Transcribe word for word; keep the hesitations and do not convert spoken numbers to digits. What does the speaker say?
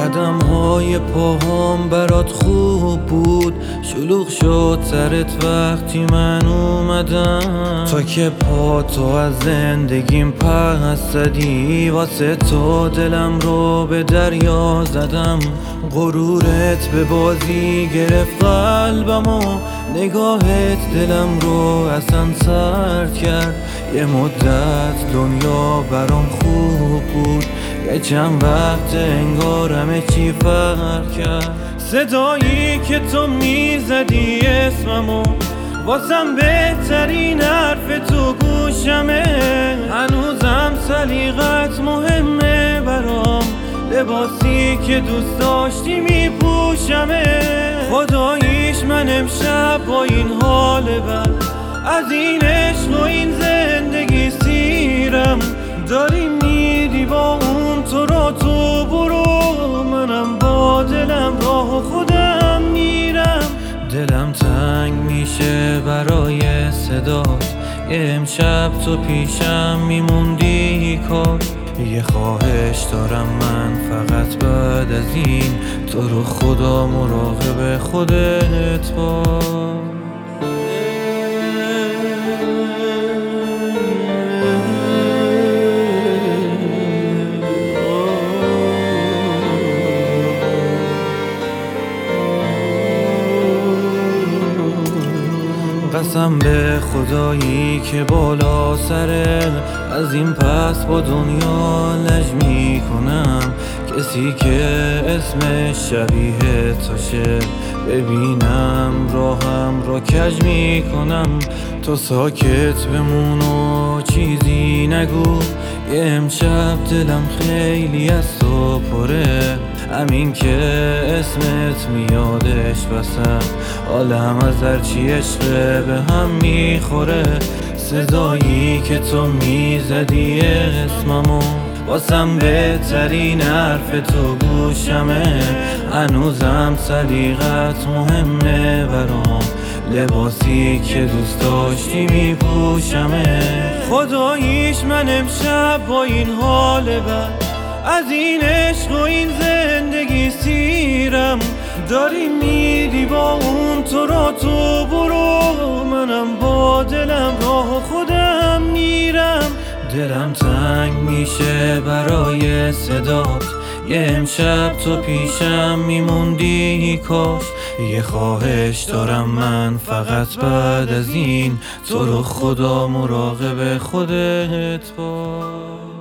قدم های پاهام برات خوب بود، شلوغ شد سرت وقتی من اومدم. تا که پا تو از زندگیم پس زدی، واسه تو دلم رو به دریا زدم. غرورت به بازی گرفت قلبم و نگاهت دلم رو اصلا سرد کرد. یه مدت دنیا برام خوب بود، یه چند وقت انگار همه چی فرق کرد. صدایی که تو میزدی اسممو، واسم بهترین حرف تو گوشمه. هنوزم سلیقت مهمه برام، لباسی که دوست داشتی میپوشمه. خداییش من امشب با این حال بد، از این عشق و این زندگی سیرم. داری میری با اون تو را تو برو، منم با دلم راه خودم میرم. دلم تنگ میشه برای صدات، یه امشب تو پیشم میموندی کاش. یه خواهش دارم من فقط بعد از این، تو رو خدا مراقب خودت باش. قسم به خدایی که بالا سره، از این پس با دنیا لج می کنم. کسی که اسمش شبیه تاشه، ببینم راهم را کج می کنم. تو ساکت بمون و چیزی نگو، یه امشب دلم خیلی از تو پره. همین که اسمت میادش بسم، حالم از هرچی عشق به هم میخوره. صدایی که تو میزدی اسممو، واسم بهترین حرف تو گوشمه. هنوزم سلیقت مهمه برام، لباسی که دوست داشتی میپوشمه. خداییش من امشب با این حال بد، از این عشق و این زندگی سیرم. داری میری با اون تو را تو برو، منم با دلم راه خودم میرم. دلم تنگ میشه برای صدات، یه امشب تو پیشم میموندی کاش. یه خواهش دارم من فقط بعد از این، تو رو خدا مراقب خودت باش.